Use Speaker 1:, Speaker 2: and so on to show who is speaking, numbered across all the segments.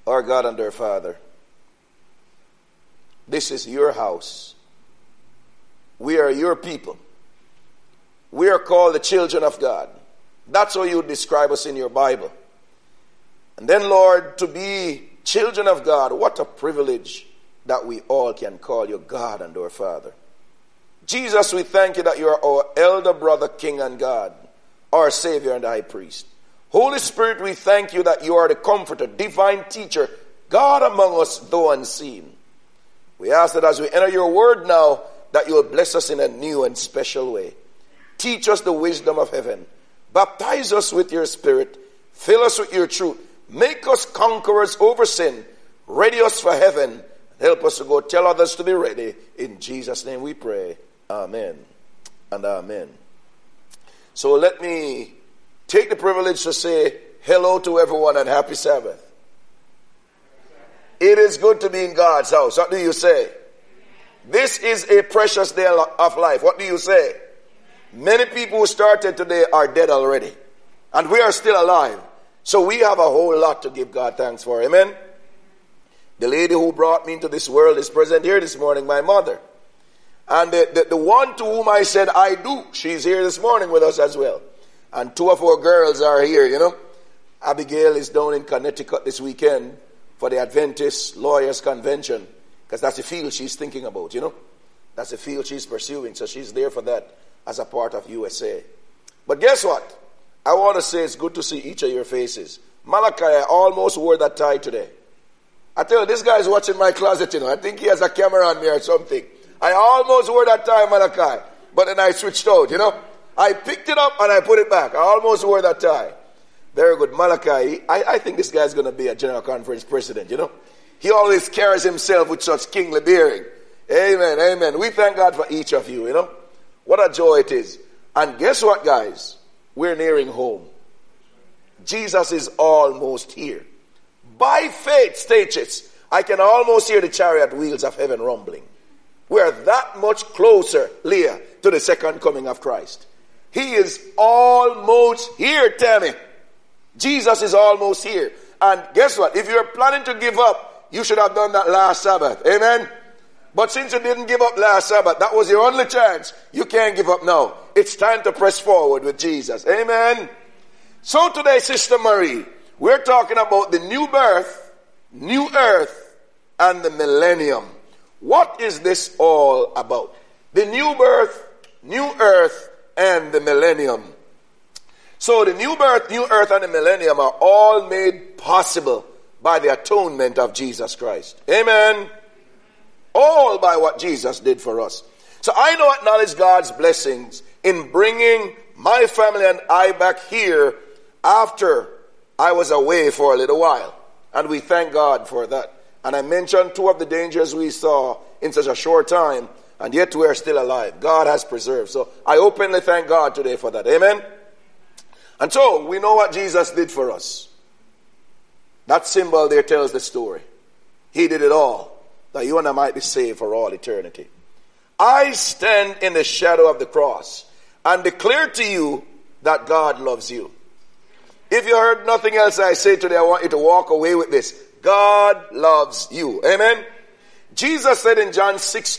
Speaker 1: Our God and our Father, this is your house. We are your people. We are called the children of God. That's how you describe us in your Bible. And then, Lord, to be children of God, what a privilege that we all can call you God and our Father. Jesus, we thank you that you are our elder brother, King and God, our Savior and High Priest. Holy Spirit, we thank you that you are the comforter, divine teacher, God among us, though unseen. We ask that as we enter your word now, that you will bless us in a new and special way. Teach us the wisdom of heaven. Baptize us with your Spirit. Fill us with your truth. Make us conquerors over sin. Ready us for heaven. Help us to go tell others to be ready. In Jesus' name we pray. Amen and amen. So let me take the privilege to say hello to everyone and happy Sabbath. It is good to be in God's house. What do you say? This is a precious day of life. What do you say? Many people who started today are dead already. And we are still alive. So we have a whole lot to give God thanks for. Amen? The lady who brought me into this world is present here this morning, my mother. And the one to whom I said I do, she's here this morning with us as well. And two of our girls are here, you know. Abigail is down in Connecticut this weekend for the Adventist Lawyers Convention. Because that's the field she's thinking about, you know. That's the field she's pursuing. So she's there for that as a part of USA. But guess what? I want to say it's good to see each of your faces. Malachi, I almost wore that tie today. I tell you, this guy is watching my closet, you know. I think he has a camera on me or something. I almost wore that tie, Malachi. But then I switched out, you know. I picked it up and I put it back. I almost wore that tie. Very good. Malachi, I think this guy's going to be a General Conference president, you know. He always carries himself with such kingly bearing. Amen, amen. We thank God for each of you, you know. What a joy it is. And guess what, guys? We're nearing home. Jesus is almost here. By faith, stages, I can almost hear the chariot wheels of heaven rumbling. We're that much closer, Leah, to the second coming of Christ. He is almost here, Tammy. Jesus is almost here. And guess what? If you're planning to give up, you should have done that last Sabbath. Amen? But since you didn't give up last Sabbath, that was your only chance. You can't give up now. It's time to press forward with Jesus. Amen? So today, Sister Marie, we're talking about the new birth, new earth, and the millennium. What is this all about? The new birth, new earth, and the millennium. So the new birth, new earth, and the millennium are all made possible by the atonement of Jesus Christ. Amen? All by what Jesus did for us. So I now acknowledge God's blessings in bringing my family and I back here after I was away for a little while. And we thank God for that. And I mentioned two of the dangers we saw in such a short time, and yet we are still alive. God has preserved. So I openly thank God today for that. Amen? And so we know what Jesus did for us. That symbol there tells the story. He did it all, that you and I might be saved for all eternity. I stand in the shadow of the cross and declare to you that God loves you. If you heard nothing else I say today, I want you to walk away with this. God loves you. Amen? Jesus said in John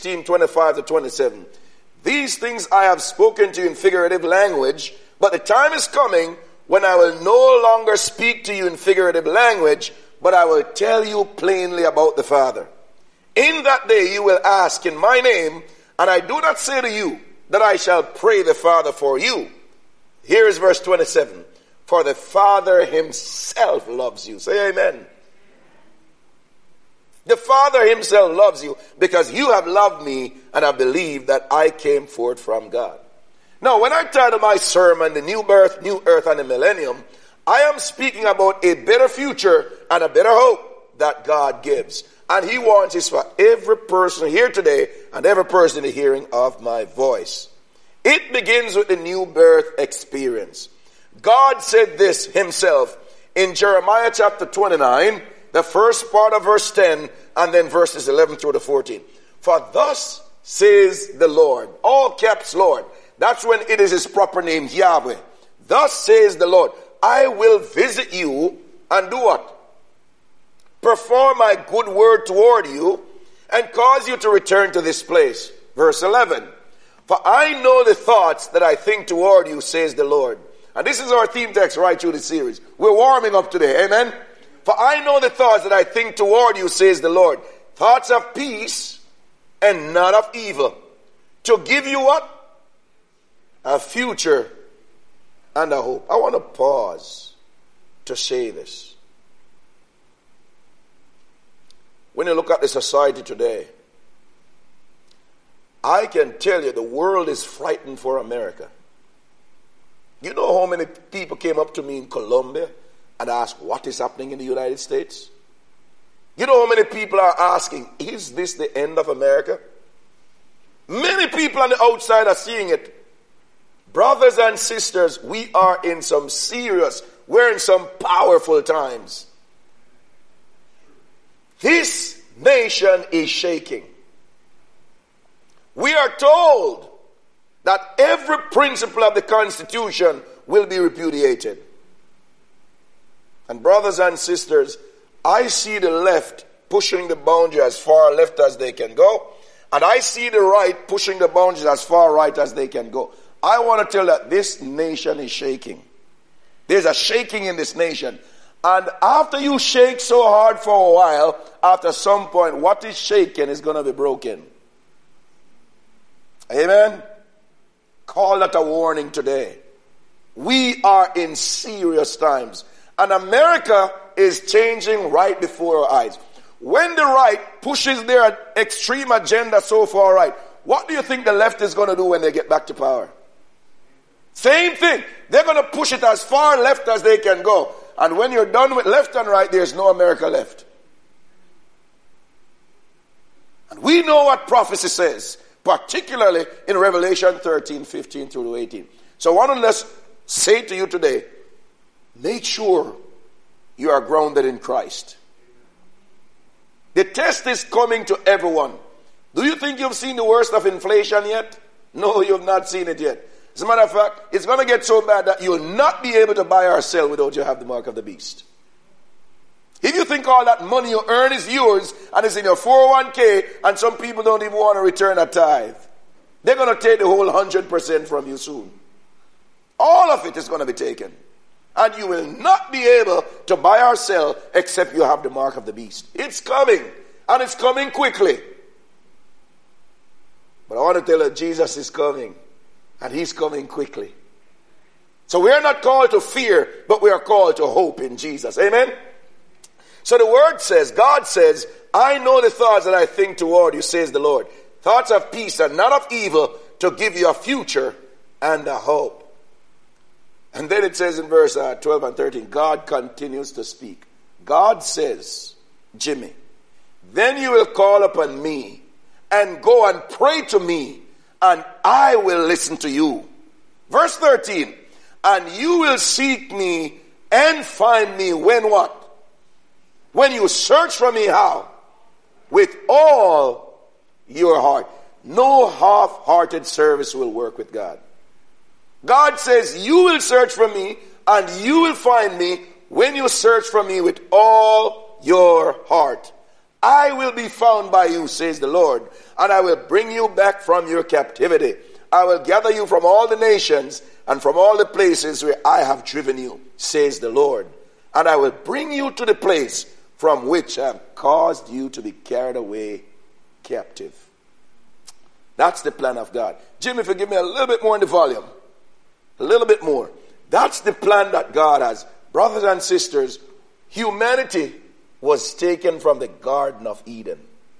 Speaker 1: 16:25-27, these things I have spoken to you in figurative language, but the time is coming when I will no longer speak to you in figurative language, but I will tell you plainly about the Father. In that day you will ask in my name, and I do not say to you that I shall pray the Father for you. Here is verse 27. For the Father himself loves you. Say amen. The Father himself loves you because you have loved me and have believed that I came forth from God. Now, when I title my sermon, The New Birth, New Earth, and the Millennium, I am speaking about a better future and a better hope that God gives. And he wants this for every person here today and every person in the hearing of my voice. It begins with the new birth experience. God said this himself in Jeremiah chapter 29, the first part of verse 10, and then verses 11 through to 14. For thus says the Lord, all caps Lord. That's when it is his proper name, Yahweh. Thus says the Lord, I will visit you and do what? perform my good word toward you and cause you to return to this place. Verse 11. For I know the thoughts that I think toward you, says the Lord. And this is our theme text right through the series. We're warming up today. Amen. For I know the thoughts that I think toward you, says the Lord. Thoughts of peace and not of evil. To give you what? A future and a hope. I want to pause to say this. When you look at the society today, I can tell you the world is frightened for America. You know how many people came up to me in Colombia and asked what is happening in the United States? You know how many people are asking, is this the end of America? Many people on the outside are seeing it. Brothers and sisters, we're in some powerful times. This nation is shaking. We are told that every principle of the Constitution will be repudiated. And brothers and sisters, I see the left pushing the boundary as far left as they can go, and I see the right pushing the boundaries as far right as they can go. I want to tell that this nation is shaking. There's a shaking in this nation. And after you shake so hard for a while, after some point, what is shaken is going to be broken. Amen? Call that a warning today. We are in serious times. And America is changing right before our eyes. When the right pushes their extreme agenda so far right, what do you think the left is going to do when they get back to power? Same thing. They're going to push it as far left as they can go. And when you're done with left and right, there's no America left. And we know what prophecy says, particularly in Revelation 13, 15 through 18. So I want to just say to you today, make sure you are grounded in Christ. The test is coming to everyone. Do you think you've seen the worst of inflation yet? No, you've not seen it yet. As a matter of fact, it's going to get so bad that you'll not be able to buy or sell without you have the mark of the beast. If you think all that money you earn is yours and it's in your 401k and some people don't even want to return a tithe, they're going to take the whole 100% from you soon. All of it is going to be taken. And you will not be able to buy or sell except you have the mark of the beast. It's coming. And it's coming quickly. But I want to tell you, Jesus is coming. And he's coming quickly. So we are not called to fear, but we are called to hope in Jesus. Amen? So the word says, God says, I know the thoughts that I think toward you, says the Lord. Thoughts of peace and not of evil, to give you a future and a hope. And then it says in verse 12 and 13, God continues to speak. God says, Jimmy, then you will call upon me and go and pray to me, and I will listen to you. Verse 13, and you will seek me and find me when what? When you search for me, how? With all your heart. No half-hearted service will work with God. God says, you will search for me and you will find me when you search for me with all your heart. I will be found by you, says the Lord, and I will bring you back from your captivity. I will gather you from all the nations and from all the places where I have driven you, says the Lord. And I will bring you to the place from which I have caused you to be carried away captive. That's the plan of God. Jim, if you give me a little bit more in the volume. A little bit more. That's the plan that God has. Brothers and sisters, humanity was taken from the Garden of Eden.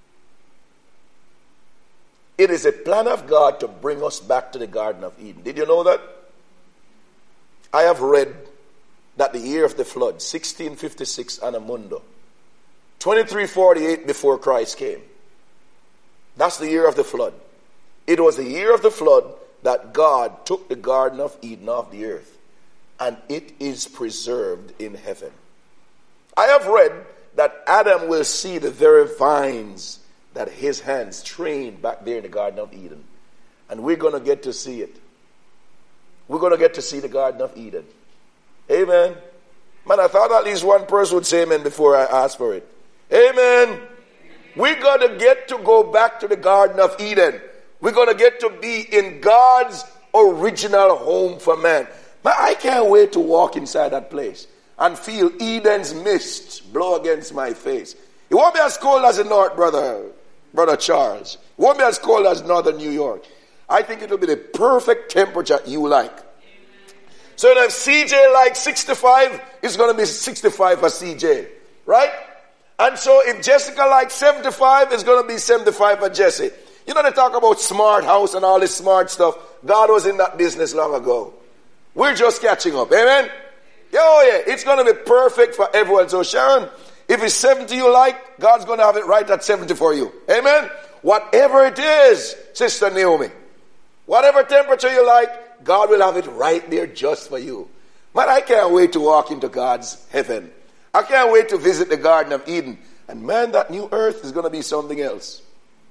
Speaker 1: It is a plan of God to bring us back to the Garden of Eden. Did you know that? I have read that the year of the flood, 1656 Anno Mundo, 2348 before Christ came. That's the year of the flood. It was the year of the flood that God took the Garden of Eden off the earth, and it is preserved in heaven. I have read that Adam will see the very vines that his hands trained back there in the Garden of Eden. And we're going to get to see it. We're going to get to see the Garden of Eden. Amen. Man, I thought at least one person would say amen before I asked for it. Amen. We're going to get to go back to the Garden of Eden. We're going to get to be in God's original home for man. But I can't wait to walk inside that place and feel Eden's mist blow against my face. It won't be as cold as the north, Brother Charles. It won't be as cold as northern New York. I think it'll be the perfect temperature you like. So if CJ likes 65, it's going to be 65 for CJ. Right? And so if Jessica likes 75, it's going to be 75 for Jesse. You know, they talk about smart house and all this smart stuff. God was in that business long ago. We're just catching up. Amen? Yeah, it's going to be perfect for everyone. So Sharon, if it's 70 you like, God's going to have it right at 70 for you. Amen? Whatever it is, Sister Naomi, whatever temperature you like, God will have it right there just for you. Man, I can't wait to walk into God's heaven. I can't wait to visit the Garden of Eden. And man, that new earth is going to be something else.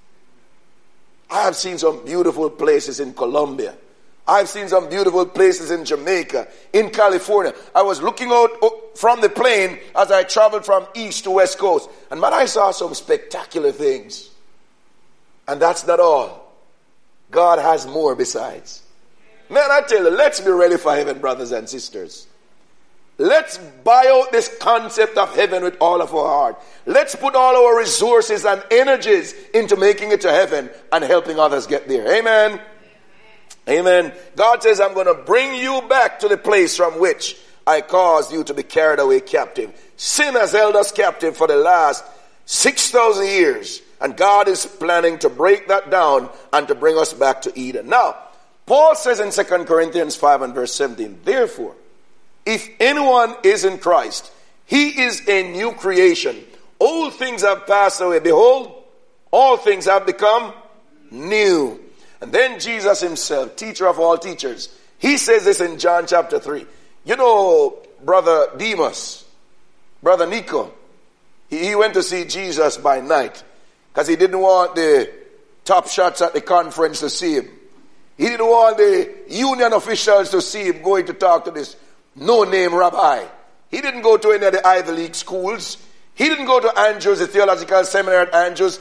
Speaker 1: I have seen some beautiful places in Colombia. I've seen some beautiful places in Jamaica, in California. I was looking out from the plane as I traveled from east to west coast. And man, I saw some spectacular things. And that's not all. God has more besides. Man, I tell you, let's be ready for heaven, brothers and sisters. Let's buy out this concept of heaven with all of our heart. Let's put all our resources and energies into making it to heaven and helping others get there. Amen. Amen. God says, I'm going to bring you back to the place from which I caused you to be carried away captive. Sin has held us captive for the last 6,000 years. And God is planning to break that down and to bring us back to Eden. Now, Paul says in 2 Corinthians 5 and verse 17, therefore, if anyone is in Christ, he is a new creation. Old things have passed away. Behold, all things have become new. And then Jesus himself, teacher of all teachers, he says this in John chapter 3. You know, Brother Demas, Brother Nico, he went to see Jesus by night because he didn't want the top shots at the conference to see him. He didn't want the union officials to see him going to talk to this no-name rabbi. He didn't go to any of the Ivy League schools. He didn't go to Andrews, the theological seminary at Andrews.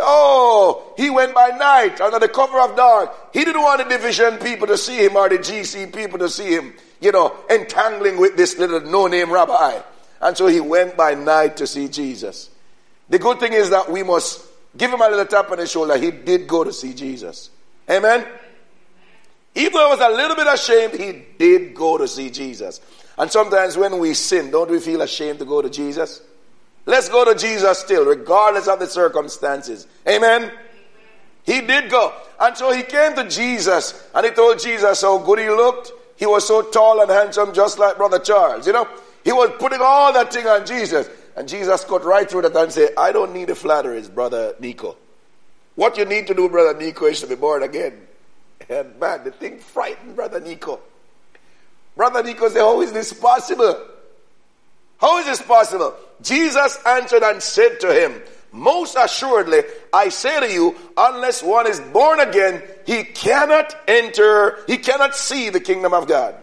Speaker 1: Oh, he went by night under the cover of dark. He didn't want the division people to see him or the GC people to see him, entangling with this little no-name rabbi. And so he went by night to see Jesus. The good thing is that we must give him a little tap on the shoulder. He did go to see Jesus. Amen? Even though he was a little bit ashamed, he did go to see Jesus. And sometimes when we sin, don't we feel ashamed to go to Jesus? Let's go to Jesus still, regardless of the circumstances. Amen? He did go. And so he came to Jesus, and he told Jesus how good he looked. He was so tall and handsome, just like Brother Charles. He was putting all that thing on Jesus. And Jesus cut right through that and said, I don't need the flatteries, Brother Nico. What you need to do, Brother Nico, is to be born again. And man, the thing frightened Brother Nico. Brother Nico said, how is this possible? How is this possible? Jesus answered and said to him, most assuredly, I say to you, unless one is born again, he cannot see the kingdom of God.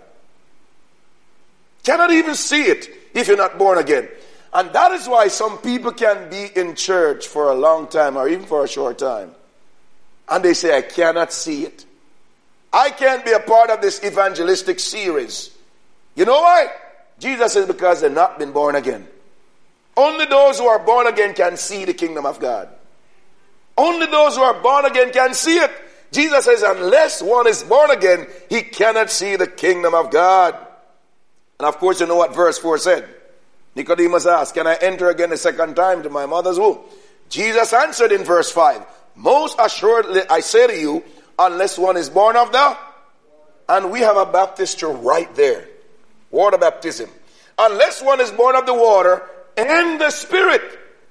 Speaker 1: Cannot even see it if you're not born again. And that is why some people can be in church for a long time or even for a short time. And they say, I cannot see it. I can't be a part of this evangelistic series. You know why? Jesus says because they've not been born again. Only those who are born again can see the kingdom of God. Only those who are born again can see it. Jesus says unless one is born again, he cannot see the kingdom of God. And of course you know what verse 4 said. Nicodemus asked, can I enter again a second time to my mother's womb? Jesus answered in verse 5, most assuredly I say to you, unless one is born of the, and we have a baptistry right there. Water baptism. Unless one is born of the water and the Spirit,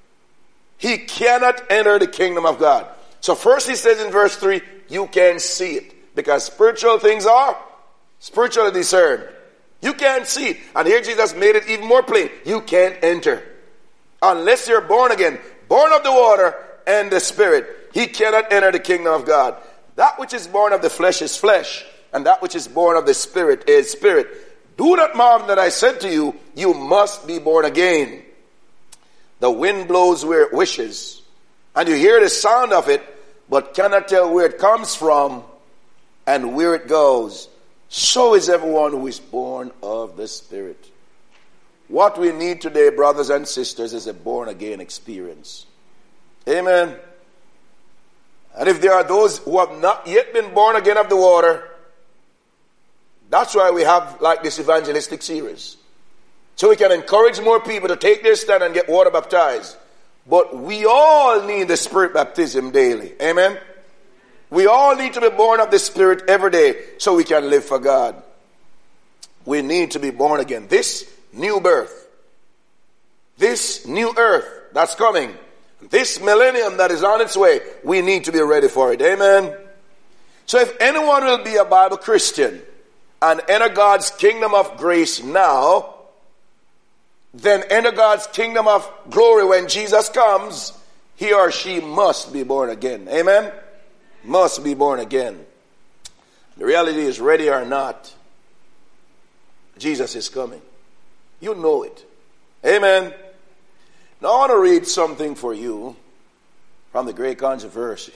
Speaker 1: he cannot enter the kingdom of God. So first he says in verse 3, you can see it. Because spiritual things are spiritually discerned. You can't see it. And here Jesus made it even more plain. You can't enter. Unless you're born again, born of the water and the Spirit, he cannot enter the kingdom of God. That which is born of the flesh is flesh, and that which is born of the Spirit is spirit. Do not marvel that I said to you, you must be born again. The wind blows where it wishes, and you hear the sound of it, but cannot tell where it comes from and where it goes. So is everyone who is born of the Spirit. What we need today, brothers and sisters, is a born-again experience. Amen. And if there are those who have not yet been born again of the water, that's why we have like this evangelistic series. So we can encourage more people to take their stand and get water baptized. But we all need the Spirit baptism daily. Amen. We all need to be born of the Spirit every day so we can live for God. We need to be born again. This new birth, this new earth that's coming, this millennium that is on its way, we need to be ready for it. Amen. So if anyone will be a Bible Christian and enter God's kingdom of grace now, then enter God's kingdom of glory when Jesus comes, he or she must be born again. Amen? Must be born again. The reality is, ready or not, Jesus is coming. You know it. Amen? Now I want to read something for you from the Great Controversy.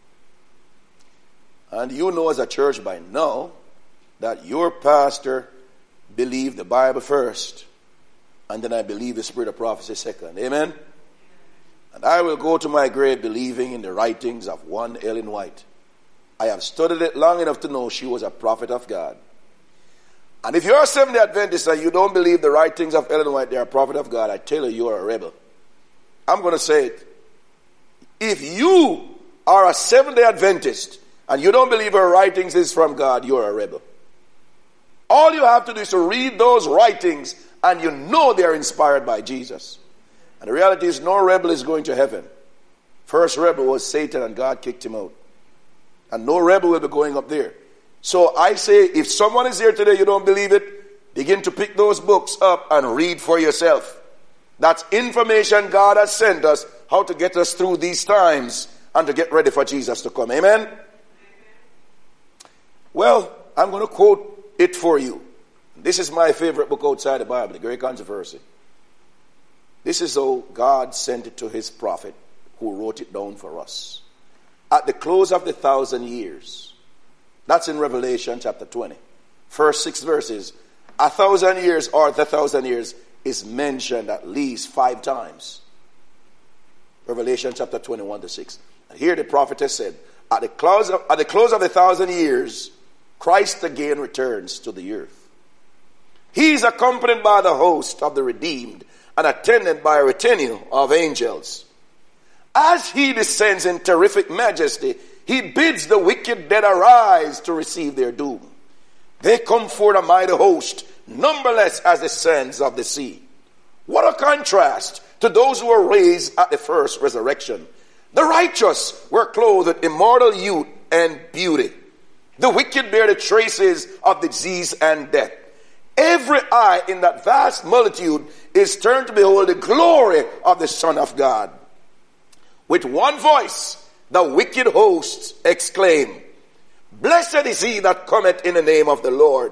Speaker 1: And you know as a church by now that your pastor believed the Bible first, and then I believe the spirit of prophecy second. Amen? And I will go to my grave believing in the writings of one Ellen White. I have studied it long enough to know she was a prophet of God. And if you're a Seventh-day Adventist and you don't believe the writings of Ellen White, they're a prophet of God, I tell you, you're a rebel. I'm going to say it. If you are a Seventh-day Adventist and you don't believe her writings is from God, you're a rebel. All you have to do is to read those writings and you know they are inspired by Jesus. And the reality is no rebel is going to heaven. First rebel was Satan and God kicked him out. And no rebel will be going up there. So I say, if someone is here today, you don't believe it, begin to pick those books up and read for yourself. That's information God has sent us, how to get us through these times and to get ready for Jesus to come. Amen? Well, I'm going to quote it for you. This is my favorite book outside the Bible, The Great Controversy. This is how God sent it to his prophet who wrote it down for us. At the close of the 1,000 years, that's in Revelation chapter 20. First 6 verses, 1,000 years or the 1,000 years is mentioned at least 5 times. Revelation chapter 21 to 6. And here the prophet has said, at the close of the 1,000 years, Christ again returns to the earth. He is accompanied by the host of the redeemed and attended by a retinue of angels. As he descends in terrific majesty, he bids the wicked dead arise to receive their doom. They come forth a mighty host, numberless as the sands of the sea. What a contrast to those who were raised at the first resurrection. The righteous were clothed with immortal youth and beauty. The wicked bear the traces of disease and death. Every eye in that vast multitude is turned to behold the glory of the Son of God. With one voice, the wicked hosts exclaim, Blessed is he that cometh in the name of the Lord.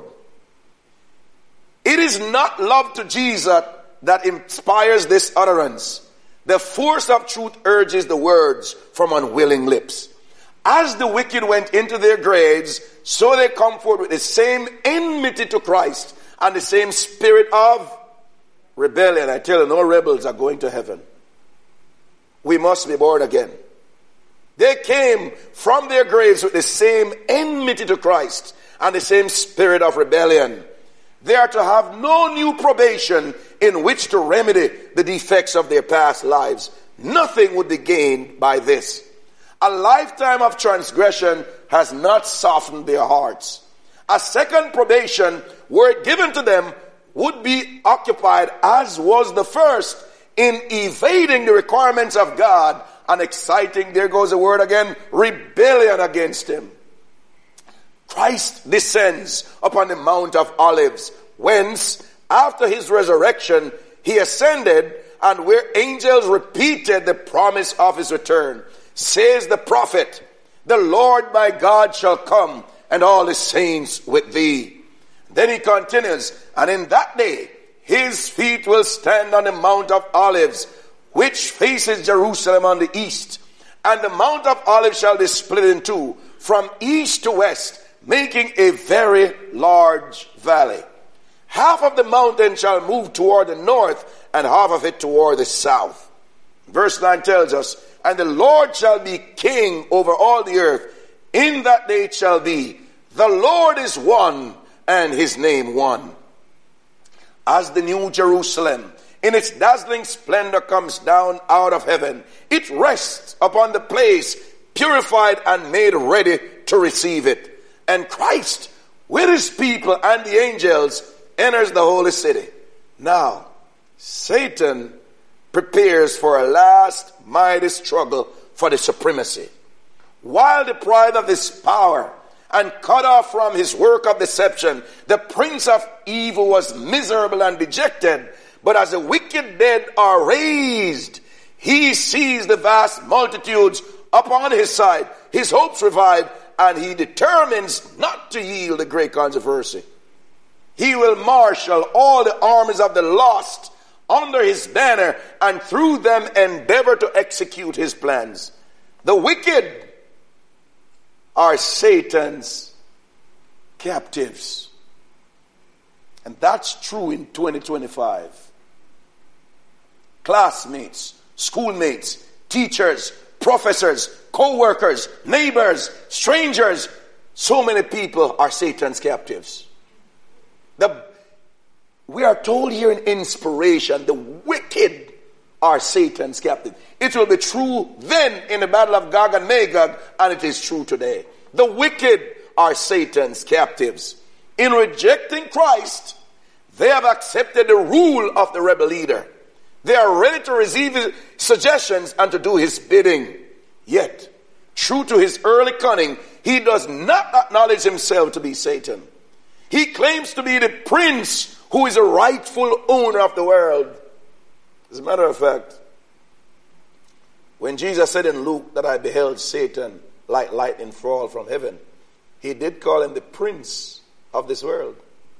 Speaker 1: It is not love to Jesus that inspires this utterance. The force of truth urges the words from unwilling lips. As the wicked went into their graves, so they come forth with the same enmity to Christ and the same spirit of rebellion. I tell you, no rebels are going to heaven. We must be born again. They came from their graves with the same enmity to Christ and the same spirit of rebellion. They are to have no new probation in which to remedy the defects of their past lives. Nothing would be gained by this. A lifetime of transgression has not softened their hearts. A second probation, were it given to them, would be occupied as was the first in evading the requirements of God and exciting, there goes the word again, rebellion against him. Christ descends upon the Mount of Olives, whence, after his resurrection, he ascended, and where angels repeated the promise of his return. Says the prophet, the Lord my God shall come, and all his saints with thee. Then he continues, and in that day his feet will stand on the Mount of Olives, which faces Jerusalem on the east. And the Mount of Olives shall be split in two, from east to west, making a very large valley. Half of the mountain shall move toward the north, and half of it toward the south. Verse 9 tells us, and the Lord shall be king over all the earth. In that day it shall be, the Lord is one, and his name one. As the new Jerusalem, in its dazzling splendor, comes down out of heaven, it rests upon the place, purified and made ready to receive it. And Christ, with his people and the angels, enters the holy city. Now, Satan prepares for a last mighty struggle for the supremacy. While deprived of his power and cut off from his work of deception, the prince of evil was miserable and dejected. But as the wicked dead are raised, he sees the vast multitudes upon his side, his hopes revive, and he determines not to yield a great controversy. He will marshal all the armies of the lost under his banner, and through them endeavor to execute his plans. The wicked are Satan's captives. And that's true in 2025. Classmates, schoolmates, teachers, professors, co-workers, neighbors, strangers, so many people are Satan's captives. We are told here in inspiration, the wicked are Satan's captive. It will be true then in the battle of Gog and Magog, and it is true today. The wicked are Satan's captives. In rejecting Christ, they have accepted the rule of the rebel leader. They are ready to receive his suggestions and to do his bidding. Yet, true to his early cunning, he does not acknowledge himself to be Satan. He claims to be the prince who is a rightful owner of the world. As a matter of fact, when Jesus said in Luke that I beheld Satan like lightning fall from heaven, he did call him the prince of this world.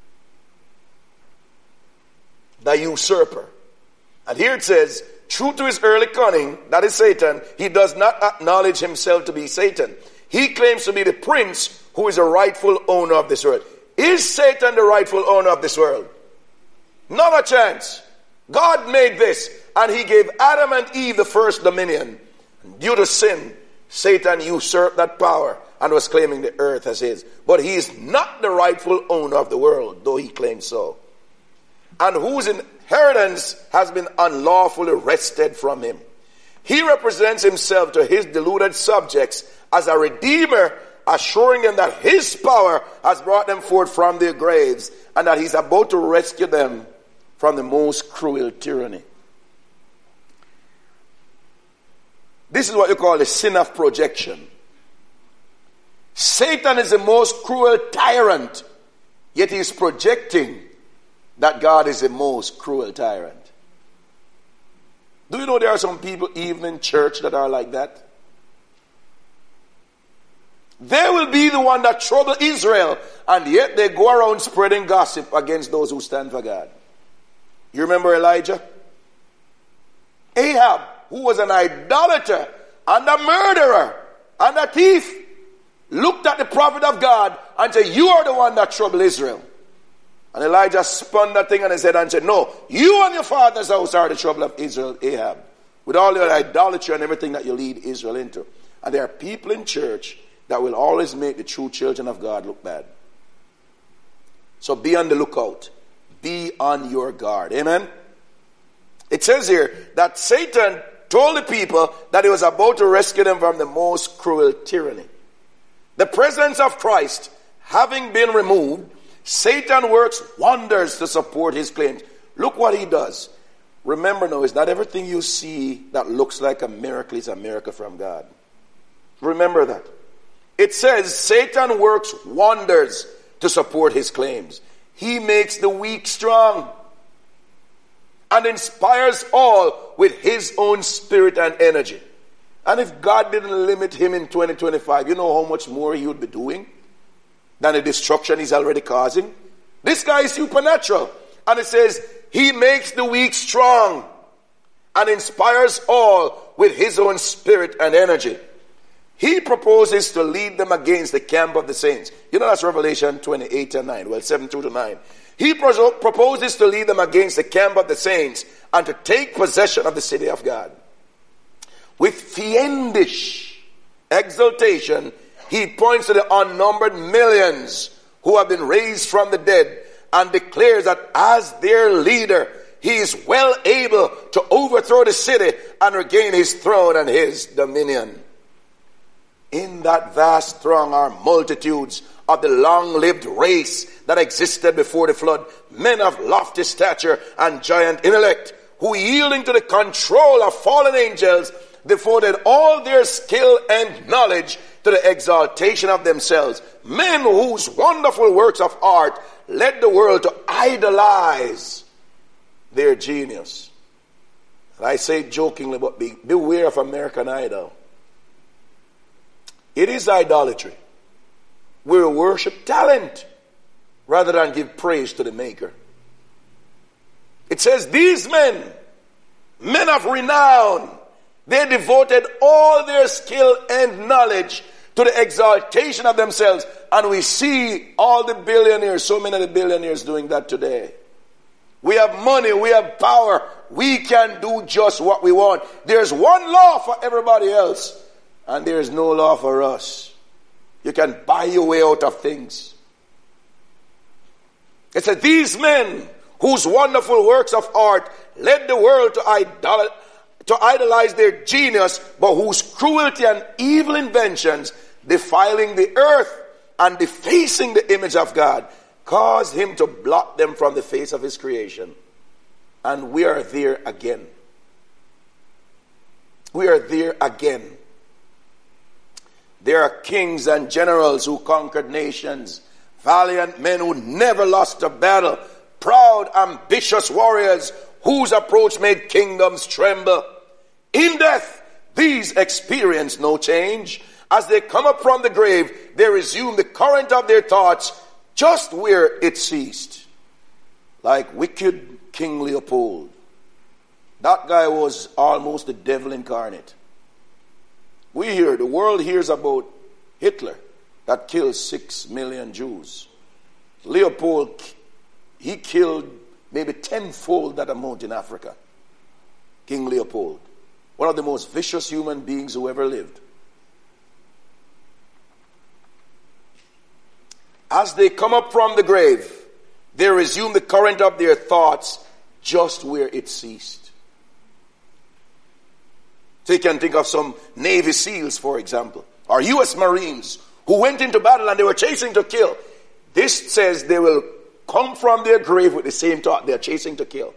Speaker 1: The usurper. And here it says, true to his early cunning, that is Satan, he does not acknowledge himself to be Satan. He claims to be the prince who is a rightful owner of this world. Is Satan the rightful owner of this world? Not a chance. God made this, and he gave Adam and Eve the first dominion. Due to sin, Satan usurped that power and was claiming the earth as his. But he is not the rightful owner of the world, though he claims so. And whose inheritance has been unlawfully wrested from him. He represents himself to his deluded subjects as a redeemer, assuring them that his power has brought them forth from their graves, and that he's about to rescue them from the most cruel tyranny. This is what you call the sin of projection. Satan is the most cruel tyrant, yet he is projecting that God is the most cruel tyrant. Do you know there are some people even in church that are like that? They will be the one that trouble Israel, and yet they go around spreading gossip against those who stand for God. You remember Elijah? Ahab, who was an idolater and a murderer and a thief, looked at the prophet of God and said, you are the one that troubled Israel. And Elijah spun that thing on his head and said, no, you and your father's house are the trouble of Israel, Ahab, with all your idolatry and everything that you lead Israel into. And there are people in church that will always make the true children of God look bad. So be on the lookout. Be on your guard. Amen? It says here that Satan told the people that he was about to rescue them from the most cruel tyranny. The presence of Christ having been removed, Satan works wonders to support his claims. Look what he does. Remember now, it's not everything you see that looks like a miracle is a miracle from God. Remember that. It says Satan works wonders to support his claims. He makes the weak strong and inspires all with his own spirit and energy. And if God didn't limit him in 2025, you know how much more he would be doing than the destruction he's already causing? This guy is supernatural. And it says he makes the weak strong and inspires all with his own spirit and energy. He proposes to lead them against the camp of the saints. You know that's Revelation 28 and 9. Well, 7 through to 9. He proposes to lead them against the camp of the saints and to take possession of the city of God. With fiendish exultation, he points to the unnumbered millions who have been raised from the dead and declares that as their leader, he is well able to overthrow the city and regain his throne and his dominion. In that vast throng are multitudes of the long-lived race that existed before the flood, men of lofty stature and giant intellect, who yielding to the control of fallen angels, devoted all their skill and knowledge to the exaltation of themselves. Men whose wonderful works of art led the world to idolize their genius. And I say jokingly, but beware of American Idol. It is idolatry. We worship talent rather than give praise to the Maker. It says these men of renown, they devoted all their skill and knowledge to the exaltation of themselves. And we see all the billionaires, so many of the billionaires doing that today. We have money, we have power, we can do just what we want. There's one law for everybody else, and there is no law for us. You can buy your way out of things. It said these men whose wonderful works of art led the world to idolize their genius, but whose cruelty and evil inventions, defiling the earth and defacing the image of God, caused him to blot them from the face of his creation. And we are there again. We are there again. There are kings and generals who conquered nations, valiant men who never lost a battle, proud, ambitious warriors whose approach made kingdoms tremble. In death, these experience no change. As they come up from the grave, they resume the current of their thoughts just where it ceased. Like wicked King Leopold. That guy was almost the devil incarnate. The world hears about Hitler that killed 6 million Jews. Leopold, he killed maybe tenfold that amount in Africa. King Leopold. One of the most vicious human beings who ever lived. As they come up from the grave, they resume the current of their thoughts just where it ceased. So you can think of some Navy SEALs, for example, or U.S. Marines who went into battle and they were chasing to kill. This says they will come from their grave with the same thought. They are chasing to kill.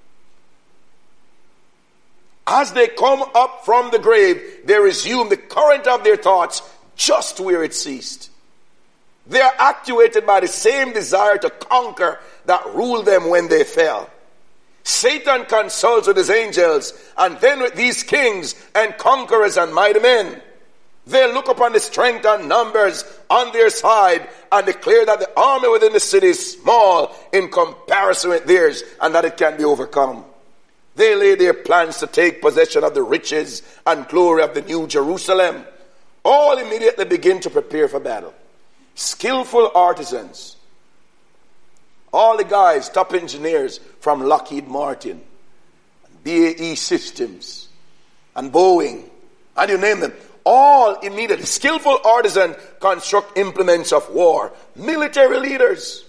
Speaker 1: As they come up from the grave, they resume the current of their thoughts just where it ceased. They are actuated by the same desire to conquer that ruled them when they fell. Satan consults with his angels, and then with these kings and conquerors and mighty men. They look upon the strength and numbers on their side and declare that the army within the city is small in comparison with theirs, and that it can be overcome. They lay their plans to take possession of the riches and glory of the New Jerusalem. All immediately begin to prepare for battle. Skillful artisans, all the guys, top engineers from Lockheed Martin, BAE Systems, and Boeing, and you name them, all immediately, skillful artisans construct implements of war. Military leaders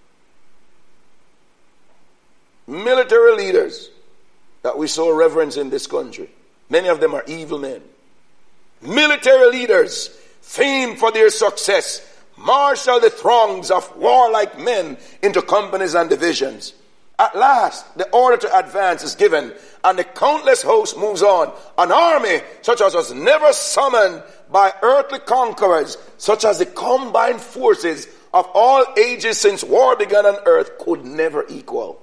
Speaker 1: that we so reverence in this country, many of them are evil men. Military leaders, famed for their success, marshal the throngs of warlike men into companies and divisions. At last, the order to advance is given, and the countless host moves on. An army such as was never summoned by earthly conquerors, such as the combined forces of all ages since war began on earth, could never equal.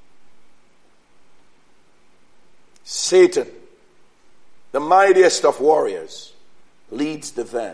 Speaker 1: Satan, the mightiest of warriors, leads the van.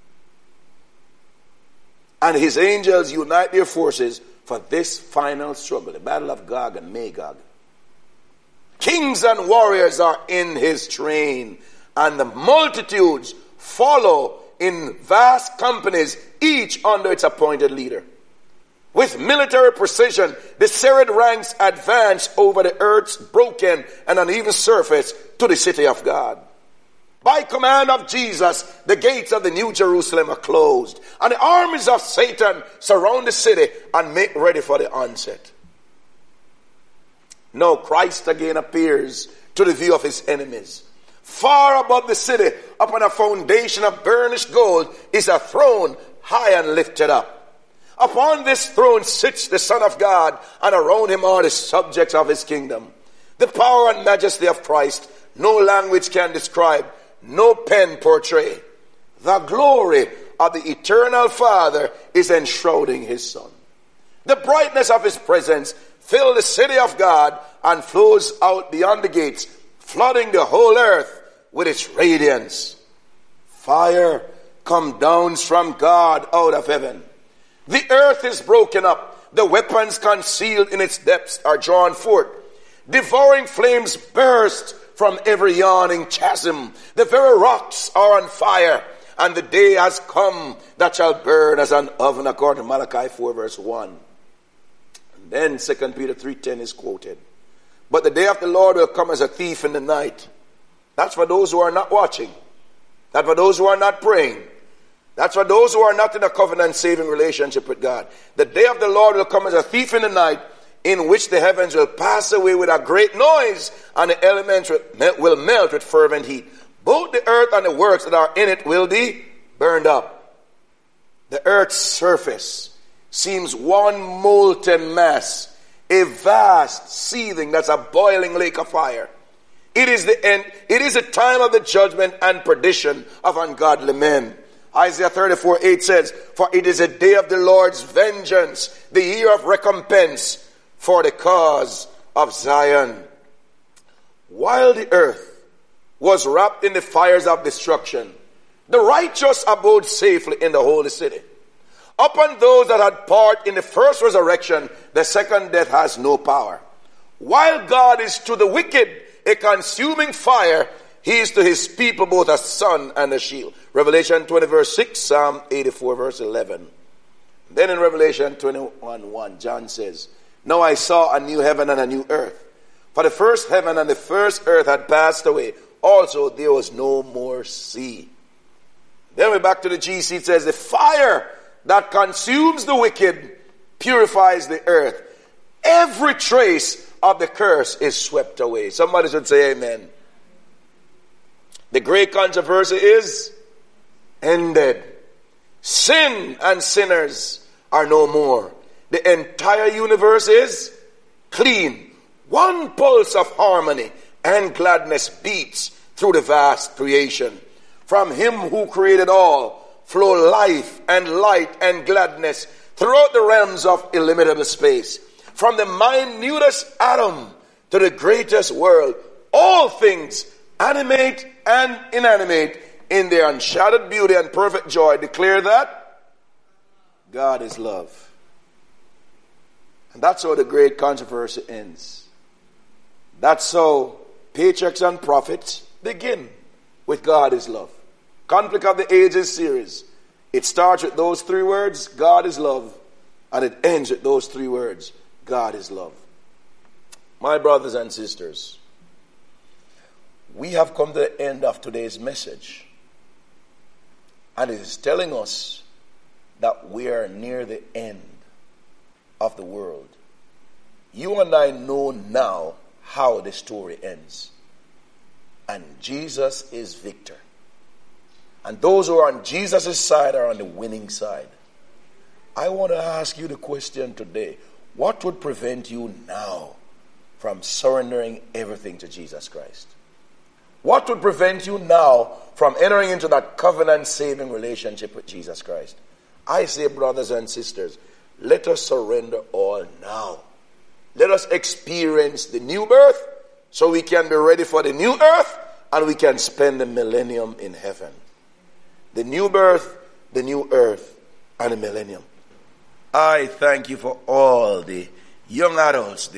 Speaker 1: And his angels unite their forces for this final struggle, the battle of Gog and Magog. Kings and warriors are in his train, and the multitudes follow in vast companies, each under its appointed leader. With military precision, the serried ranks advance over the earth's broken and uneven surface to the city of God. By command of Jesus, the gates of the New Jerusalem are closed, and the armies of Satan surround the city and make ready for the onset. Now Christ again appears to the view of his enemies. Far above the city, upon a foundation of burnished gold, is a throne high and lifted up. Upon this throne sits the Son of God, and around him are the subjects of his kingdom. The power and majesty of Christ, no language can describe, no pen portray. The glory of the eternal Father is enshrouding his Son. The brightness of his presence fills the city of God and flows out beyond the gates, flooding the whole earth with its radiance. Fire comes down from God out of heaven. The earth is broken up. The weapons concealed in its depths are drawn forth. Devouring flames burst from every yawning chasm. The very rocks are on fire, and the day has come that shall burn as an oven, according to Malachi 4 verse 1. And then 2 Peter 3:10 is quoted. But the day of the Lord will come as a thief in the night. That's for those who are not watching. That's for those who are not praying. That's for those who are not in a covenant-saving relationship with God. The day of the Lord will come as a thief in the night, in which the heavens will pass away with a great noise, and the elements will melt with fervent heat. Both the earth and the works that are in it will be burned up. The earth's surface seems one molten mass, a vast seething that's a boiling lake of fire. It is the end. It is a time of the judgment and perdition of ungodly men. Isaiah 34:8 says, for it is a day of the Lord's vengeance, the year of recompense for the cause of Zion. While the earth was wrapped in the fires of destruction, the righteous abode safely in the holy city. Upon those that had part in the first resurrection, the second death has no power. While God is to the wicked a consuming fire, he is to his people both a sun and a shield. Revelation 20 verse 6, Psalm 84 verse 11. Then in Revelation 21:1, John says, now I saw a new heaven and a new earth. For the first heaven and the first earth had passed away. Also there was no more sea. Then we're back to the GC. It says, the fire that consumes the wicked purifies the earth. Every trace of the curse is swept away. Somebody should say amen. The great controversy is ended. Sin and sinners are no more. The entire universe is clean. One pulse of harmony and gladness beats through the vast creation. From him who created all flow life and light and gladness throughout the realms of illimitable space. From the minutest atom to the greatest world, all things, animate and inanimate, in their unshadowed beauty and perfect joy, declare that God is love. And that's how the great controversy ends. That's how patriarchs and prophets begin, with God is love. Conflict of the Ages series. It starts with those three words, God is love, and it ends with those three words, God is love. My brothers and sisters, we have come to the end of today's message. And it is telling us that we are near the end of the world. You and I know now how the story ends. And Jesus is victor. And those who are on Jesus' side are on the winning side. I want to ask you the question today. What would prevent you now from surrendering everything to Jesus Christ? What would prevent you now from entering into that covenant-saving relationship with Jesus Christ? I say, brothers and sisters, let us surrender all now. Let us experience the new birth so we can be ready for the new earth and we can spend the millennium in heaven. The new birth, the new earth, and the millennium. I thank you for all the young adults, the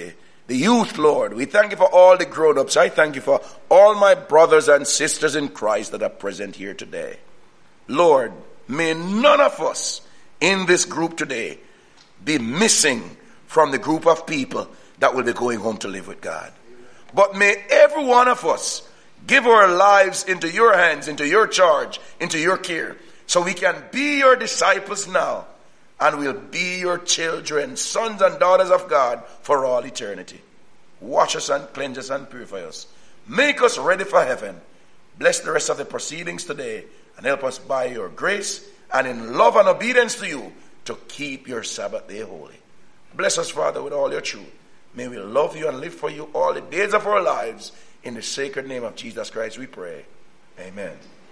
Speaker 1: the youth, Lord. We thank you for all the grown-ups. I thank you for all my brothers and sisters in Christ that are present here today. Lord, may none of us in this group today be missing from the group of people that will be going home to live with God. But may every one of us give our lives into your hands, into your charge, into your care, so we can be your disciples now and we'll be your children, sons and daughters of God for all eternity. Wash us and cleanse us and purify us. Make us ready for heaven. Bless the rest of the proceedings today and help us by your grace and in love and obedience to you to keep your Sabbath day holy. Bless us, Father, with all your truth. May we love you and live for you all the days of our lives. In the sacred name of Jesus Christ we pray. Amen.